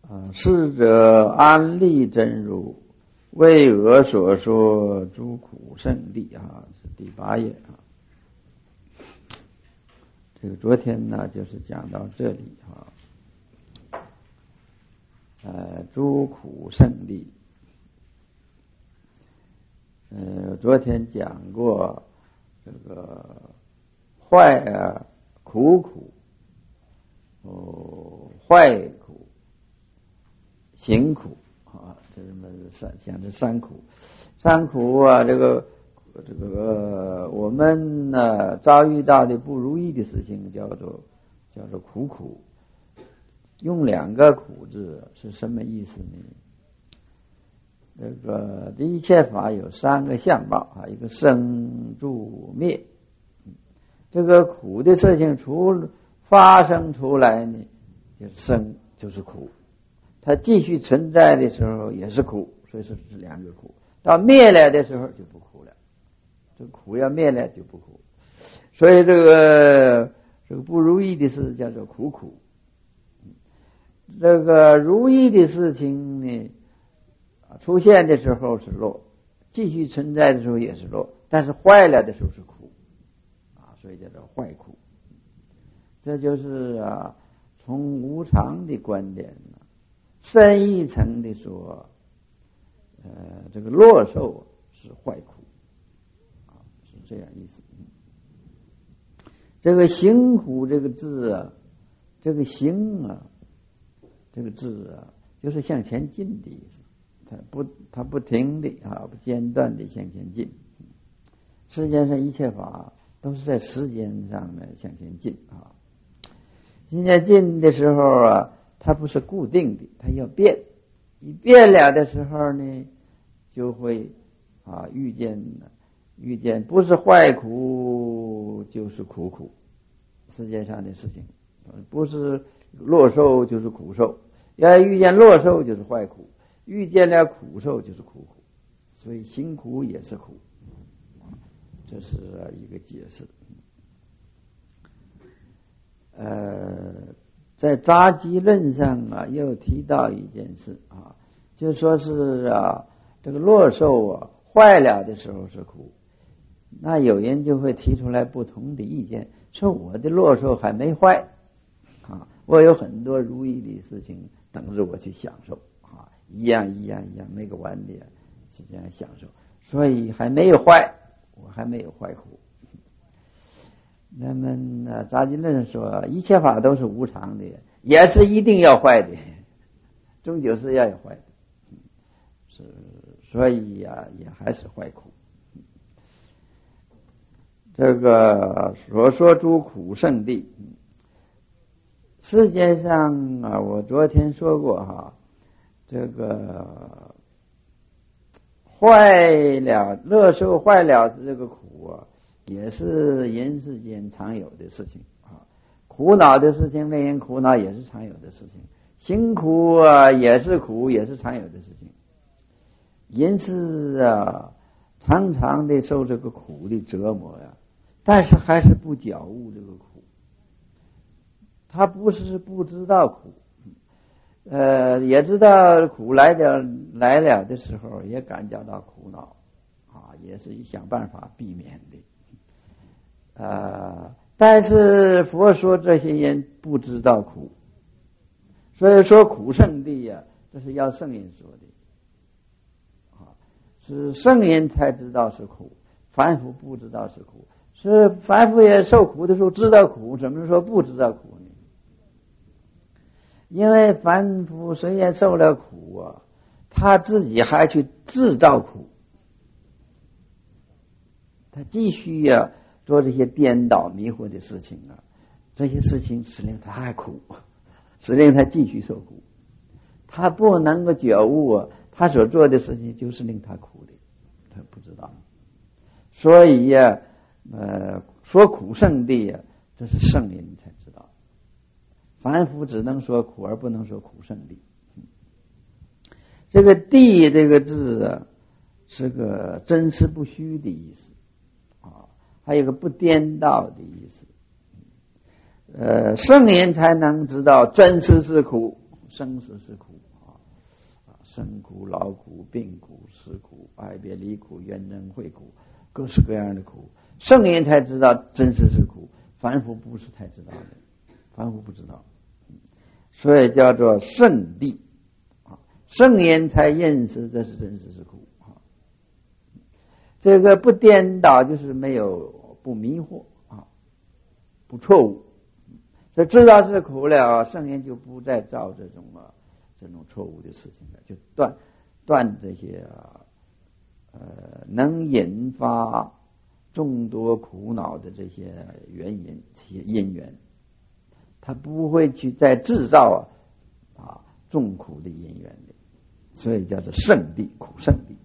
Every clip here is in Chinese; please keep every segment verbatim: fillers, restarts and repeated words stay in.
啊，逝者安立真如，为俄所说诸苦圣地啊，是第八页啊。这个昨天呢，就是讲到这里啊。呃，诸苦圣地，呃，昨天讲过这个坏啊，苦苦，哦，坏苦。行苦啊，这么三讲这三苦，三苦啊，这个这个我们呢遭遇到的不如意的事情，叫做叫做苦苦。用两个苦字是什么意思呢？这个这一切法有三个相貌啊，一个生住灭。这个苦的事情除发生出来呢，就生就是苦。它继续存在的时候也是苦，所以说是两个苦。到灭了的时候就不苦了，这苦要灭了就不苦。所以这个这个不如意的事叫做苦苦。这个如意的事情呢，出现的时候是乐，继续存在的时候也是乐，但是坏了的时候是苦啊，所以叫做坏苦。这就是啊，从无常的观点呢。深一层的说，呃，这个乐受是坏苦，啊，是这样意思。这个行苦这个字啊，这个行啊，这个字啊，就是向前进的意思。它不，它不停的啊，不间断的向前进。世界上一切法都是在时间上面向前进啊。向前进的时候啊。它不是固定的，它要变。一变了的时候呢，就会啊遇见遇见不是坏苦就是苦苦。世界上的事情，不是乐受就是苦受，要遇见乐受就是坏苦，遇见了苦受就是苦苦。所以行苦也是苦，这是一个解释。呃。在杂集论上啊，又提到一件事啊，就说是啊，这个乐受啊坏了的时候是苦，那有人就会提出来不同的意见，说我的乐受还没坏啊，我有很多如意的事情等着我去享受啊，一样一样一样没个完的是这样享受，所以还没有坏，我还没有坏苦。那么呢，杂集论说一切法都是无常的，也是一定要坏的，终究是要有坏的，是所以呀、啊，也还是坏苦。这个所说诸苦圣地，世界上啊，我昨天说过哈，这个坏了乐受坏了这个苦啊。也是人世间常有的事情啊，苦恼的事情，令人苦恼也是常有的事情，行苦啊也是苦，也是常有的事情。人是啊，常常的受这个苦的折磨呀、啊，但是还是不觉悟这个苦。他不是不知道苦，呃，也知道苦来的来了的时候，也感觉到苦恼啊，也是想办法避免的。呃，但是佛说这些人不知道苦，所以说苦圣地呀、啊，这是要圣人说的，啊，是圣人才知道是苦，凡夫不知道是苦，是凡夫也受苦的时候知道苦，怎么说不知道苦呢？因为凡夫虽然受了苦啊，他自己还去制造苦，他继续呀、啊。做这些颠倒迷惑的事情啊，这些事情使令他还苦，使令他继续受苦。他不能够觉悟啊，他所做的事情就是令他苦的，他不知道。所以呀、啊，呃，说苦圣地啊，这是圣人才知道。凡夫只能说苦，而不能说苦圣地。这个地这个字啊，是个真实不虚的意思。还有个不颠倒的意思，呃，圣人才能知道真实是苦， 生死是苦啊，啊，生苦、劳苦、病苦、死苦、爱别离苦、怨憎会苦，各式各样的苦。圣人才知道真实是苦，凡夫不是太知道的，凡夫不知道，所以叫做圣谛啊，圣人才认识这是真实是苦啊。这个不颠倒就是没有不迷惑啊，不错误。所以知道是苦了，圣人就不再造这种啊这种错误的事情了，就断断这些啊呃能引发众多苦恼的这些原因、这些因缘，他不会去再制造啊啊众苦的因缘的，所以叫做圣谛，苦圣谛。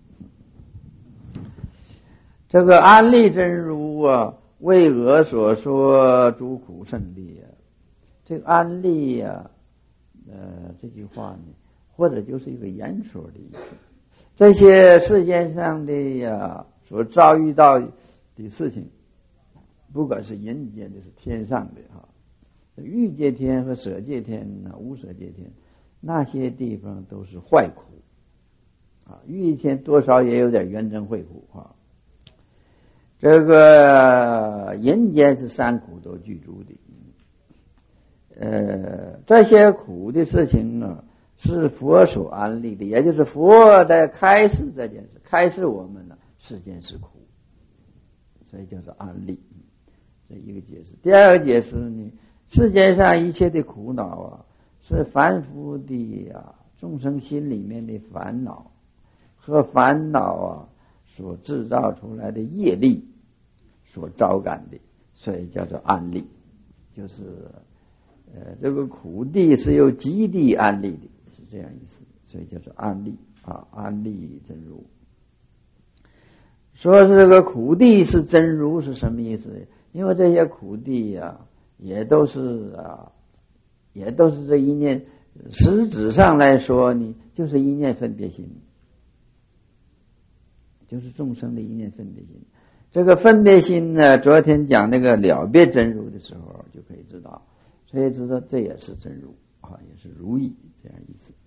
这个安立真如啊，为我所说诸苦圣谛啊。这个安立啊，呃，这句话呢，或者就是一个言说的意思。这些世间上的呀，所遭遇到的事情，不管是人间的，是天上的哈，欲界天和舍界天呢，无舍界天，那些地方都是坏苦啊。欲界天多少也有点怨憎会苦啊。这个人间是三苦都具足的。呃，这些苦的事情呢，是佛所安立的，也就是佛在开示这件事，开示我们呢，世间是苦，所以叫做安立。这一个解释。第二个解释呢，世界上一切的苦恼啊，是凡夫的啊众生心里面的烦恼和烦恼啊所制造出来的业力所招感的，所以叫做安立，就是呃，这个苦地是由极地安立的，是这样意思，所以叫做安立啊，安立真如。说是这个苦地是真如是什么意思？因为这些苦地啊，也都是啊，也都是这一念，实质上来说呢，就是一念分别心，就是众生的一念分别心。这个分别心呢，昨天讲那个了别真如的时候就可以知道。所以知道这也是真如啊，也是如意这样意思。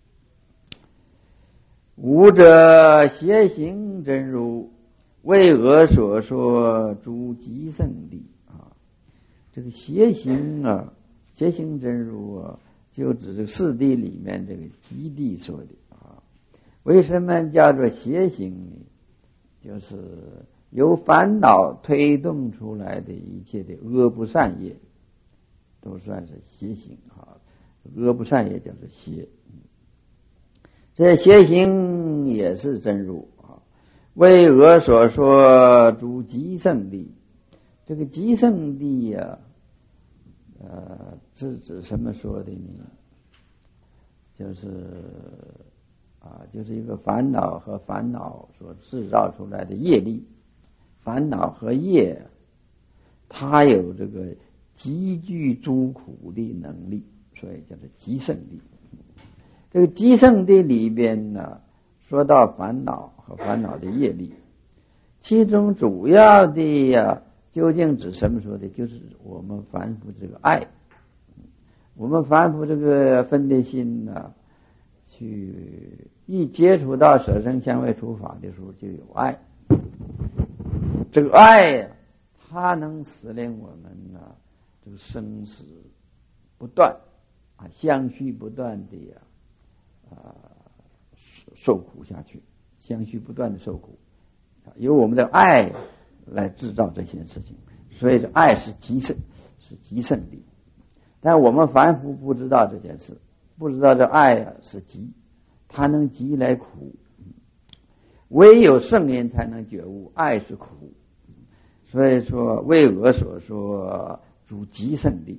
无者邪行真如，为我所说诸极圣谛啊。这个邪行啊，邪行真如啊，就指这个四谛里面这个极谛说的啊。为什么叫做邪行呢？就是由烦恼推动出来的一切的恶不善业，都算是邪行啊，恶不善也叫做邪。这邪行也是真如啊。为我所说诸极圣谛，这个极圣谛啊，呃，是指什么说的呢？就是啊，就是一个烦恼和烦恼所制造出来的业力，烦恼和业，它有这个极具诸苦的能力，所以叫做极圣谛。这个极圣谛里边呢，说到烦恼和烦恼的业力，其中主要的呀，究竟指什么说的？就是我们凡夫这个爱，我们凡夫这个分别心呢，去一接触到舍身香味触法的时候，就有爱。这个爱呀，它能使令我们呢，这个生死不断啊，相续不断的呀，啊，受苦下去，相续不断的受苦，由我们的爱来制造这些事情，所以这爱是极圣，是极圣的。但我们凡夫不知道这件事，不知道这爱啊是极，它能极来苦，唯有圣人才能觉悟爱是苦。所以说为我所说诸极圣谛，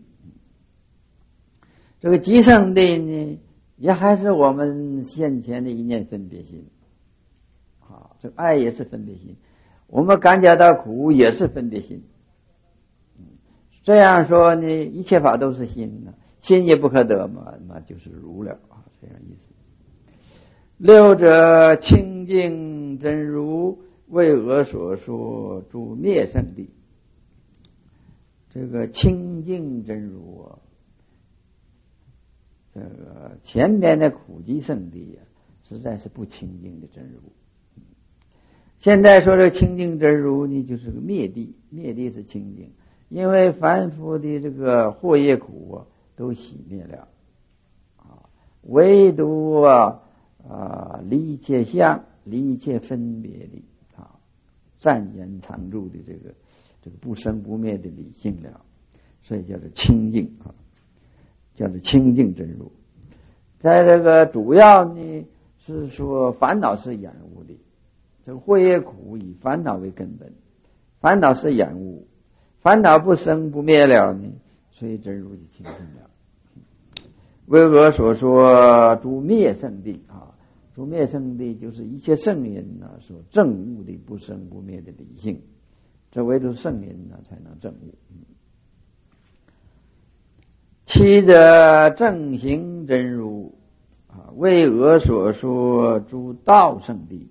这个极圣谛呢，也还是我们现前的一念分别心啊，这个爱也是分别心，我们感觉到苦也是分别心。这样说呢，一切法都是心呢，心也不可得嘛，那就是如了啊，这样意思。六者清净真如，为我所说诸灭圣谛。这个清净真如啊， 这个前面的苦集圣地呀、啊，实在是不清净的真如。现在说这清净真如呢，就是个灭地，灭地是清净，因为凡夫的这个惑业苦啊，都熄灭了啊，唯独啊啊离一切相，离一切分别的啊，暂言常住的这个这个不生不灭的理性了，所以叫做清净啊，叫做清净真如。在这个主要呢是说烦恼是染污的。这个惑业苦以烦恼为根本，烦恼是染污，烦恼不生不灭了呢，所以真如就清净了。为我所说诸灭圣地啊，诸灭圣地就是一切圣人呢、啊、所证悟的不生不灭的理性，这唯独圣人呢才能证悟。七者正行真如啊，为我所说诸道圣地。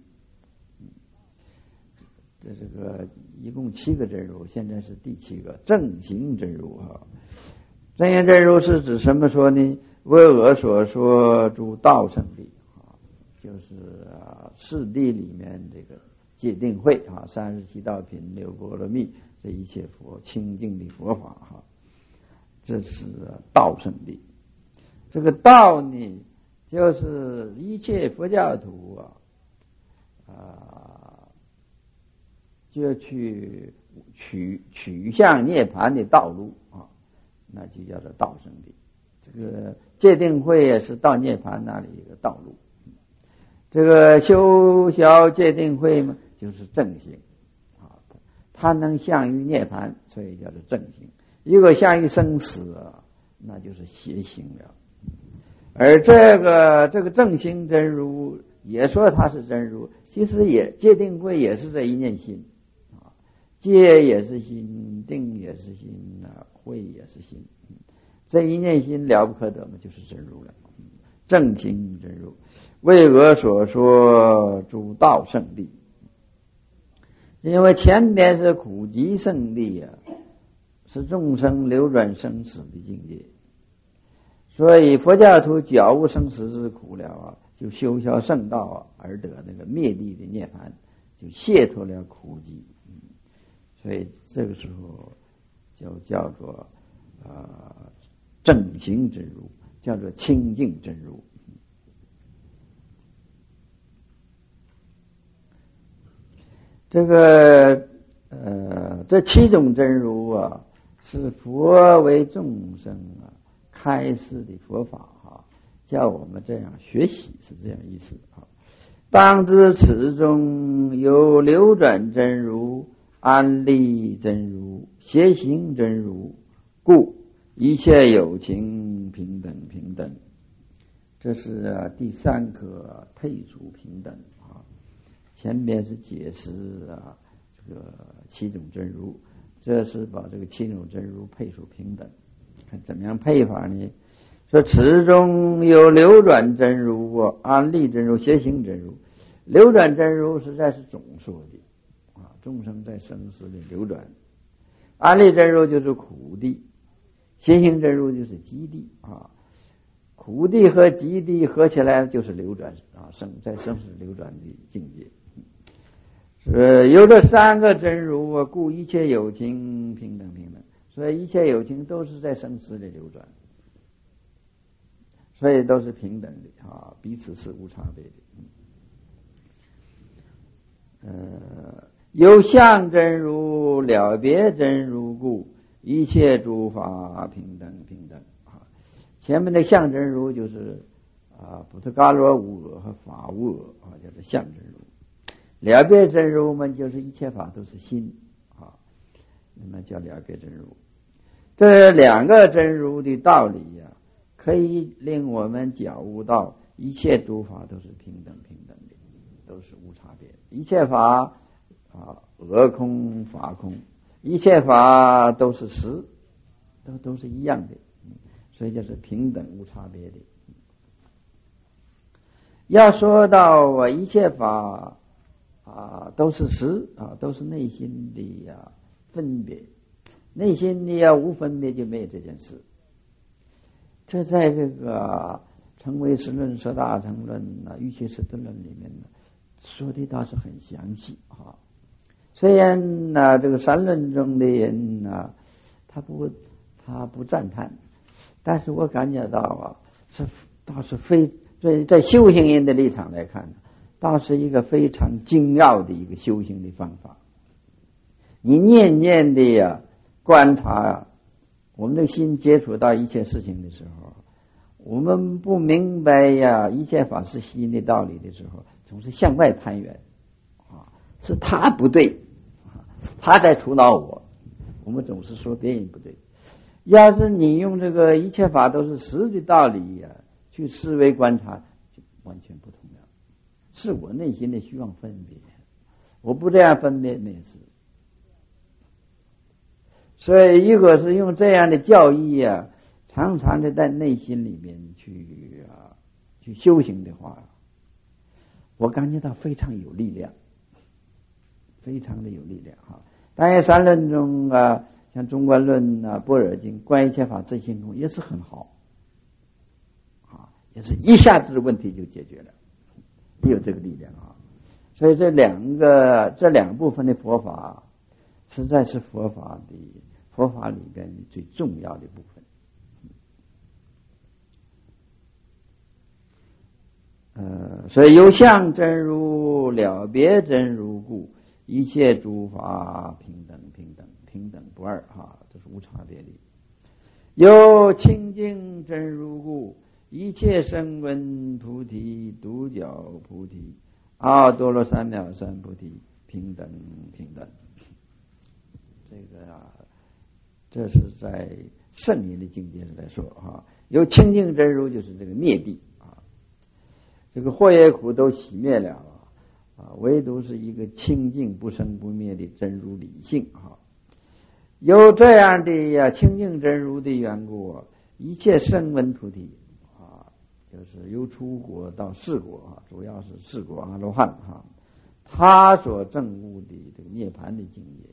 这这个一共七个真如，现在是第七个正行真如哈。正行真如是指什么说呢？为我所说诸道圣地啊，就是啊四谛里面这个戒定慧啊，三十七道品、六波罗蜜，这一切佛清净的佛法哈，这是道圣地。这个道呢，就是一切佛教徒啊啊。就去取取向涅槃的道路啊，那就叫做道圣地。这个戒定慧也是到涅槃那里一个道路。这个修小戒定慧嘛，就是正行啊，它能向于涅槃，所以叫做正行。如果向于生死啊，那就是邪行了。而这个这个正行真如，也说它是真如，其实也戒定慧也是这一念心。戒也是心，定也是心啊，慧也是心，这一念心了不可得嘛，就是真如了。正行真如，为我所说诸道圣地。因为前边是苦集圣地啊，是众生流转生死的境界，所以佛教徒觉悟生死之苦了啊，就修效圣道啊，而得那个灭地的涅槃，就解脱了苦集。所以这个时候就叫做呃正行真如，叫做清净真如。这个呃这七种真如啊，是佛为众生啊开示的佛法啊，叫我们这样学习，是这样意思啊。当知此中有流转真如、安立真如、邪行真如，故一切有情平等平等。这是、啊、第三课配属平等啊。前面是解释啊这个七种真如，这是把这个七种真如配属平等。看怎么样配法呢？说此中有流转真如、安立真如、邪行真如。流转真如实在是总说的。众生在生死里流转，安立真如就是苦地，邪行真如就是极地啊。苦地和极地合起来就是流转啊，生在生死流转的境界。是有这三个真如啊，故一切有情平等平等。所以一切有情都是在生死里流转，所以都是平等的啊，彼此是无差别的。呃。有相真如、了别真如故，一切诸法平等平等啊。前面的相真如就是啊，布特伽罗无我和法无我啊，叫做相真如。了别真如嘛，就是一切法都是心啊，那么叫了别真如。这两个真如的道理呀、啊，可以令我们觉悟到一切诸法都是平等平等的，都是无差别。一切法。啊，俄空法空，一切法都是实，都都是一样的，所以就是平等无差别的。要说到啊，一切法啊都是实啊，都是内心的呀、啊、分别，内心的呀、啊、无分别就没有这件事。 这在这个成唯识论、说大乘论啊、瑜伽师地论里面呢，说的倒是很详细啊。虽然呢、啊，这个三论中的人呢、啊，他不他不赞叹，但是我感觉到啊，是倒是非在在修行人的立场来看，倒是一个非常精要的一个修行的方法。你念念的呀、啊、观察啊，我们的心接触到一切事情的时候，我们不明白呀一切法是心的道理的时候，总是向外攀援啊，是他不对，他在触恼我，我们总是说别人不对。要是你用这个一切法都是实的道理呀、啊、去思维观察，就完全不同了。是我内心的虚妄分别，我不这样分别没事。所以如果是用这样的教义啊，常常的在内心里面去啊去修行的话，我感觉到非常有力量，非常的有力量哈。当然三论中啊，像中观论啊、般若经、观一切法自性空也是很好啊，也是一下子问题就解决了，也有这个力量啊。所以这两个这两部分的佛法，实在是佛法的佛法里边最重要的部分。呃，所以有相真如，了别真如故，一切诸法平等，平等，平等不二啊，这是无差别的。有清净真如故，一切声闻菩提、独觉菩提、阿耨多罗三藐三菩提，平等，平等。这个啊，这是在圣人的境界上来说哈，有清净真如就是这个灭地啊，这个祸业苦都熄灭了啊，唯独是一个清净不生不灭的真如理性啊。有这样的呀清净真如的缘故，一切声闻菩提啊，就是由初果到四果啊，主要是四果阿罗汉哈，他所证悟的这个涅槃的境界。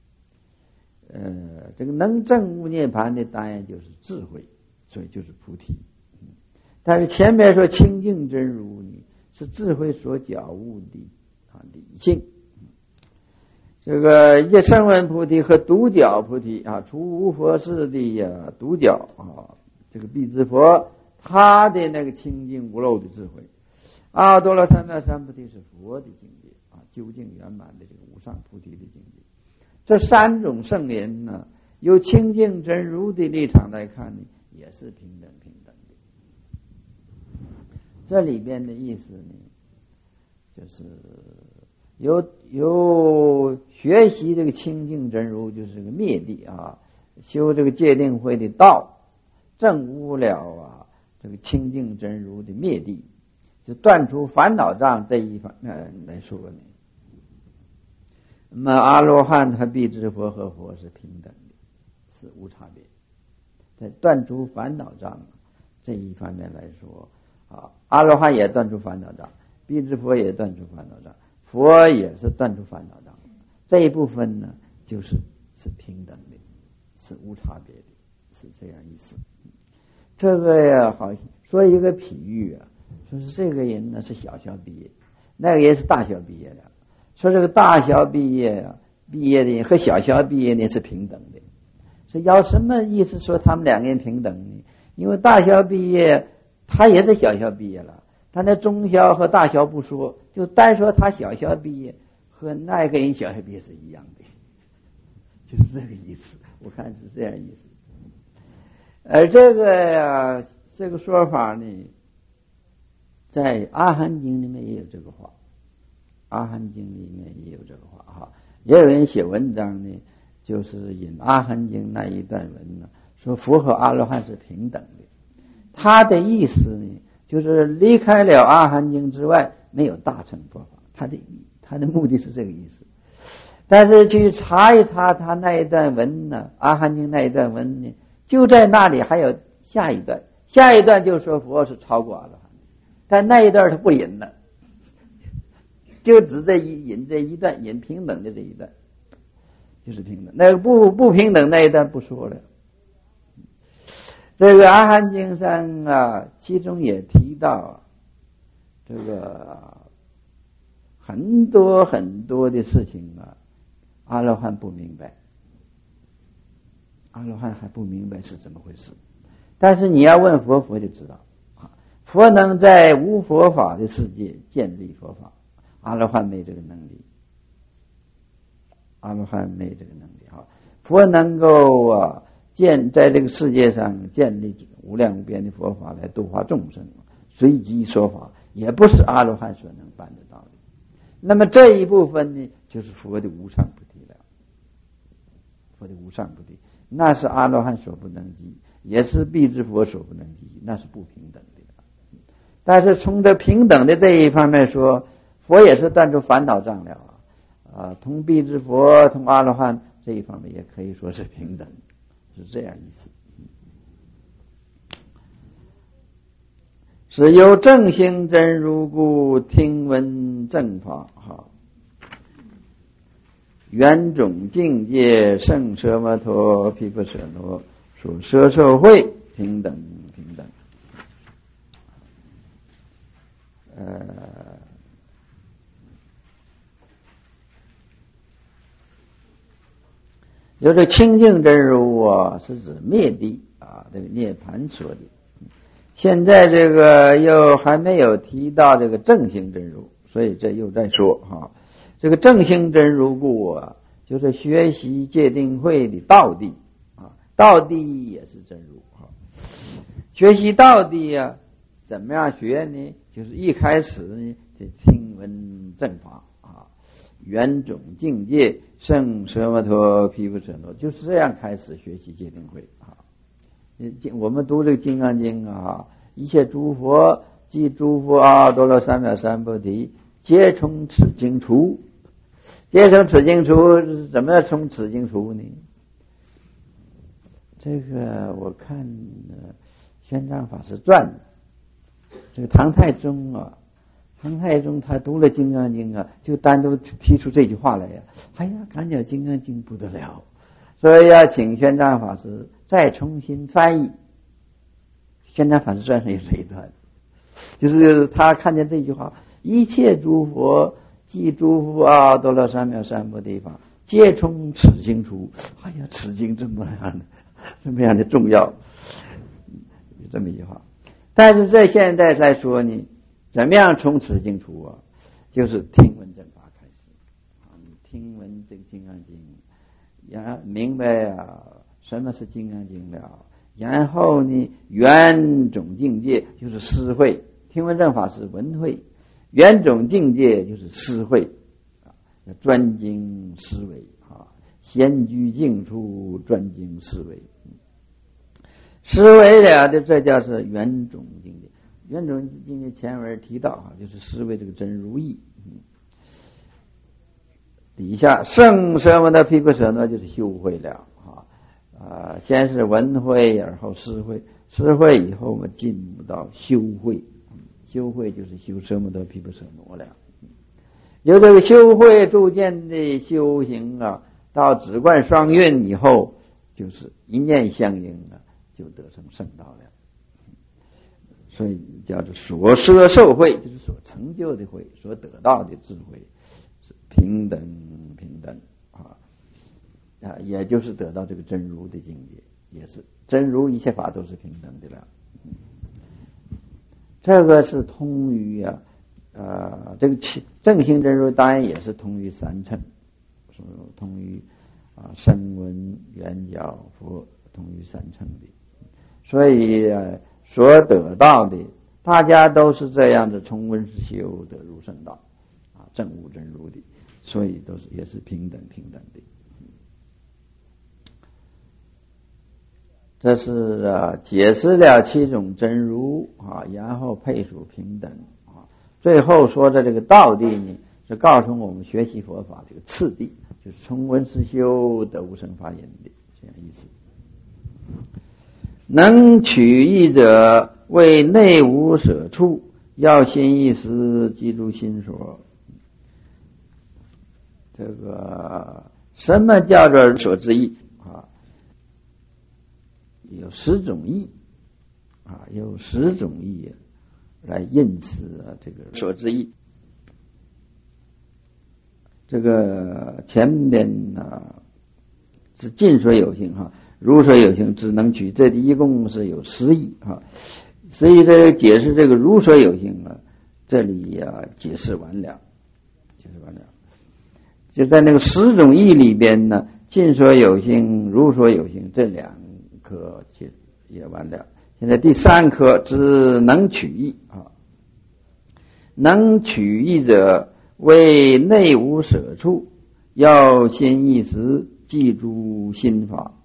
呃，这个能证悟涅槃的当然就是智慧，所以就是菩提。但是前面说清净真如呢，是智慧所觉悟的啊理性。这个一声闻菩提和独觉菩提啊，除无佛事的呀独觉啊，这个辟支佛他的那个清净无漏的智慧，阿耨多罗三藐三菩提是佛的境界啊，究竟圆满的这个无上菩提的境界。这三种圣人呢，由清净真如的立场来看呢，也是平等平等的。这里边的意思呢，就是有有学习这个清净真如，就是个灭地啊，修这个戒定慧的道，证悟了啊这个清净真如的灭地，就断除烦恼障这一方面来说呢。那么阿罗汉和辟支佛和佛是平等的，是无差别。在断除烦恼障这一方面来说啊，阿罗汉也断除烦恼障，辟支佛也断除烦恼障，佛也是断除烦恼障。这一部分呢，就是是平等的，是无差别的，是这样意思。这个呀，好说一个比喻啊，说是这个人呢是小学毕业，那个人是大学毕业的。说这个大学毕业啊，毕业的人和小学毕业的是平等的，是要什么意思？说他们两个人平等呢？因为大学毕业，他也是小学毕业了，他那中学和大学不说，就单说他小学毕业和那个人小学毕业是一样的，就是这个意思。我看是这样意思。而这个呀，这个说法呢，在阿含经里面也有这个话。阿含经里面也有这个话哈，也有人写文章呢，就是引阿含经那一段文呢，说佛和阿罗汉是平等的。他的意思呢，就是离开了阿含经之外，没有大乘佛法。他的他的目的是这个意思。但是去查一查他那一段文呢，阿含经那一段文呢，就在那里还有下一段，下一段就说佛是超过阿罗汉，但那一段他不引了。就只这一引这一段，引平等的这一段，就是平等。那个不不平等那一段不说了。 这个阿含经上啊，其中也提到这个很多很多的事情啊，阿罗汉不明白，阿罗汉还不明白是怎么回事。但是你要问佛，佛就知道。佛能在无佛法的世界建立佛法，阿罗汉没这个能力，阿罗汉没这个能力哈。佛能够啊建在这个世界上建立无量无边的佛法来度化众生，随机说法，也不是阿罗汉所能办得到的。那么这一部分呢，就是佛的无上菩提了。佛的无上菩提，那是阿罗汉所不能及，也是辟支佛所不能及，那是不平等的。但是从这平等的这一方面说，佛也是断除烦恼障了啊，啊，同辟支佛、同阿罗汉这一方面也可以说是平等，是这样意思。是由正行真如故，听闻正法哈，圆种境界胜奢摩陀毗婆舍那，属摄受会平等平等。呃，有这清净真如啊，是指灭地啊，这个涅盘说的。现在这个又还没有提到这个正行真如，所以这又在说哈。这个正行真如故啊，就是学习戒定慧的道地啊，道地也是真如哈。学习道地啊，怎么样学呢？就是一开始呢，就听闻正法啊，圆种境界胜奢摩陀毗婆舍那，就是这样开始学习戒定慧啊。我们读这个《金刚经》啊，一切诸佛即诸佛阿耨多罗三藐三菩提，皆从此经出。皆从此经出，怎么样从此经出呢？这个我看呃玄奘法师传，这个唐太宗啊，唐太宗他读了《金刚经》啊，就单独提出这句话来呀、啊，哎呀，感觉《金刚经》不得了，所以要请玄奘法师再重新翻译。玄奘法师传上有这一段，就是他看见这句话，一切诸佛即诸佛阿耨多罗三藐三菩提法，皆从此经出。哎呀，此经这么样的这么样的重要，有这么一句话。但是在现在来说呢，怎么样从此经出啊？就是听闻正法开始啊，你听闻这个《金刚经》，然后明白啊什么是《金刚经》了，然后呢，圆种境界就是思慧，听闻正法是闻慧，圆种境界就是思慧啊，专精思维啊，闲居静处专精思维。思维了的，这叫是圆种境界。圆种境界前文提到啊，就是思维这个真如意。嗯，底下胜奢摩的毗婆舍那就是修慧了啊啊，先是闻慧，而后思慧，思慧以后我们进入到修慧，修慧就是修奢摩的毗婆舍那了。有这个修慧逐渐的修行啊，到止观双运以后，就是一念相应啊，就得成圣道了。所以叫做所摄受慧，就是所成就的慧，所得到的智慧是平等平等啊啊，也就是得到这个真如的境界，也是真如一切法都是平等的了。这个是通于啊呃这个正行真如，当然也是通于三乘，通于啊声闻缘觉佛，通于三乘的。所以啊所得到的，大家都是这样的，从闻思修得入圣道啊，证悟真如的，所以都是也是平等平等的。这是啊解释了七种真如啊，然后配属平等啊，最后说的这个道地呢，是告诉我们学习佛法这个次第，就是从闻思修得无生法忍的这样意思。能取义者，为内无舍处，要心一思，记住心所。这个什么叫做所之义啊？有十种义啊，有十种义来印此这个所之义。这个前面呢是尽所有性哈，如所有性只能取，这里一共是有十义哈。所以这解释这个如所有性啊，这里啊解释完了，解释完了。就在那个十种义里边呢，尽所有性、如所有性这两科解也完了。现在第三科只能取义啊，能取义者为内无舍处，要心一时，记住心法。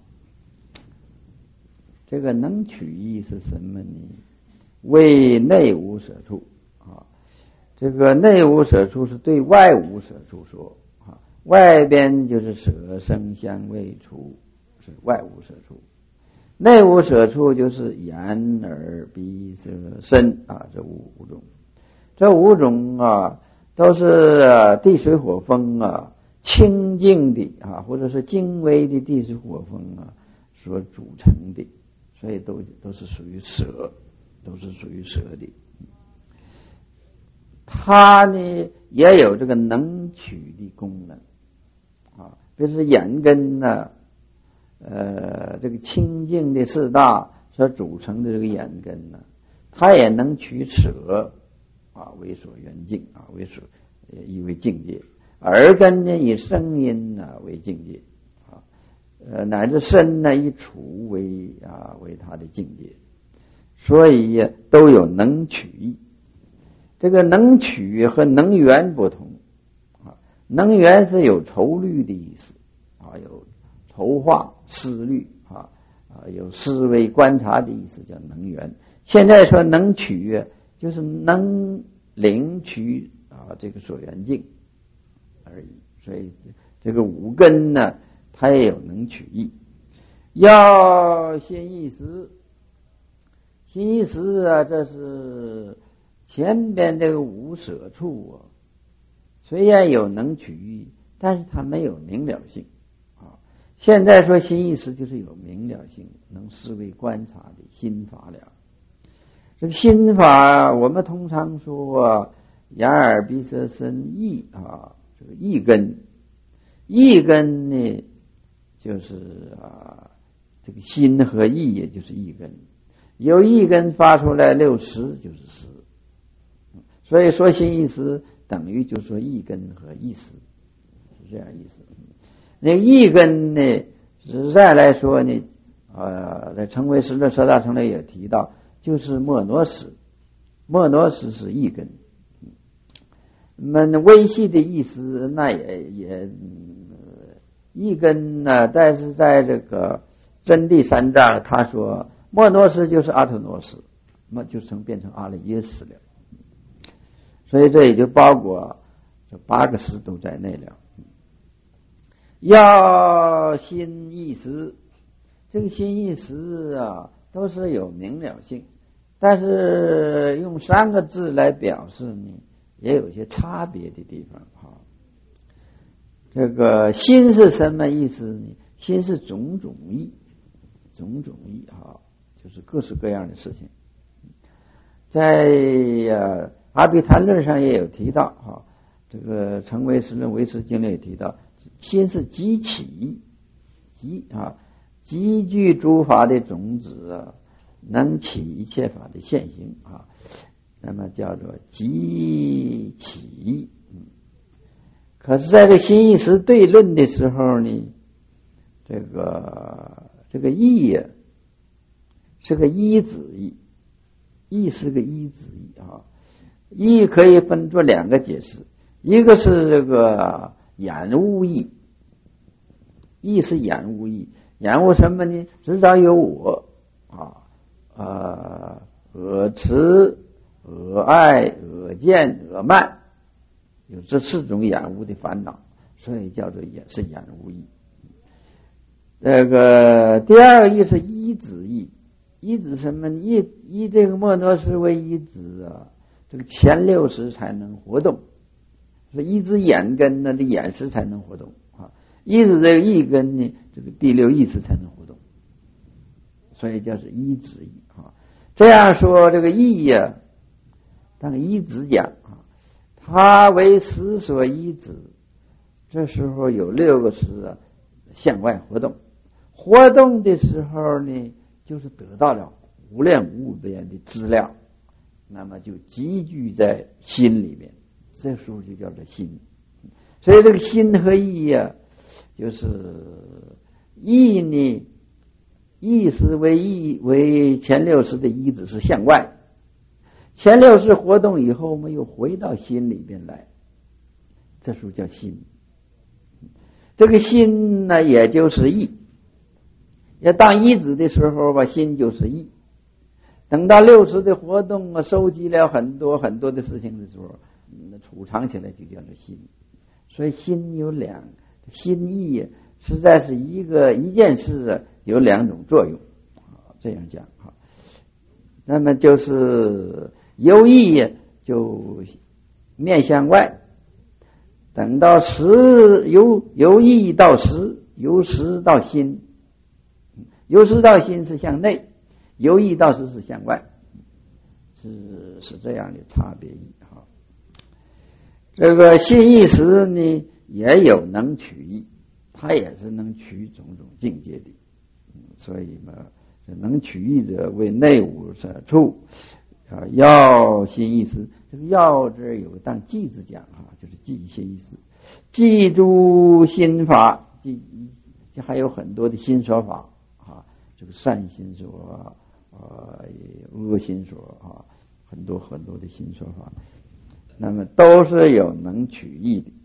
这个能取义是什么呢？为内无舍处啊，这个内无舍处是对外无舍处说啊，外边就是舍声香味触是外无舍处，内无舍处就是眼耳鼻舌身啊，这五五种，这五种啊都是、啊、地水火风啊清净的啊，或者是精微的地水火风啊所组成的，所以都都是属于舍。都是属于舍的，它呢也有这个能取的功能啊，比如说眼根呢，呃，这个清净的四大所组成的这个眼根呢，它也能取舍啊为所缘境啊，为所以为境界。耳根呢以声音呢为境界啊，呃，乃至身呢以触为啊为它的境界。所以都有能取义。这个能取和能缘不同啊，能缘是有筹虑的意思啊，有筹划思虑啊啊，有思维观察的意思叫能缘。现在说能取就是能领取啊这个所缘境而已。所以这个五根呢，它也有能取义。要先意识。心一时啊，这是前边这个无舍处啊，虽然有能取义，但是它没有明了性啊。现在说心一时就是有明了性，能思维观察的心法了。这个心法，我们通常说啊，眼耳鼻舌身意啊，这个意根，意根呢，就是啊，这个心和意也就是意根。有一根发出来六识就是识，所以说心一识等于就说一根和一识，是这样意思。那一根呢，实在来说呢，呃，在成为十论十大成类也提到，就是莫诺识，莫诺识是一根。那么微细的意思，那也也、嗯、一根呢，但是在这个真谛三藏他说。莫诺识就是阿特诺识，那就成变成阿赖耶识了。所以这也就包括这八个识都在内了。要心意识，这个心意识啊，都是有明了性，但是用三个字来表示呢，也有些差别的地方哈。这个心是什么意思呢？心是种种意，种种意哈。就是各式各样的事情，在呃阿毗昙论上也有提到哈，这个成唯识论唯识经里也提到，心是集起集啊，集聚诸法的种子啊，能起一切法的现行啊，那么叫做集起。嗯，可是在这心意识对论的时候呢，这个这个意呀。是个一子义，义是个一子义啊。义可以分作两个解释，一个是这个眼物义，义是眼物义，眼物什么呢？至少有我啊，呃，耳痴、耳爱、耳见、耳慢，有这四种眼物的烦恼，所以叫做也是眼物义。这个第二个义是一子义。一子什么？一一这个莫诺识为一子啊，这个前六识才能活动，所以一子眼根呢，这眼识才能活动啊。一子这个意根呢，这个第六意识才能活动，所以叫是一子意啊。 这样说这个义呀，当依止讲啊，它为识所依止。这时候有六个识啊，向外活动，活动的时候呢，就是得到了无量无边的资料，那么就集聚在心里面，这时候就叫做心。所以这个心和意呀、啊，就是意呢，意识为意为前六识的依止是向外，前六识活动以后，我们又回到心里边来，这时候叫心。这个心呢，也就是意。要当依止的时候吧，心就是意。等到六识的活动啊，收集了很多很多的事情的时候，嗯、储藏起来就叫做心。所以心有两，心意实在是一个一件事啊，有两种作用啊，这样讲哈。那么就是由意就面向外，等到识由由意到识，由识到心，由识到心是向内，由意到识是向外，是是这样的差别意哈。这个心意识呢，也有能取意，它也是能取种种境界的。所以呢，能取意者为内五所处啊，要心意识。这个要这有当记字讲哈，就是记心意识，记住心法，记这还有很多的心说法啊，这个善心说啊，恶心说啊，很多很多的心说法，那么都是有能取意的。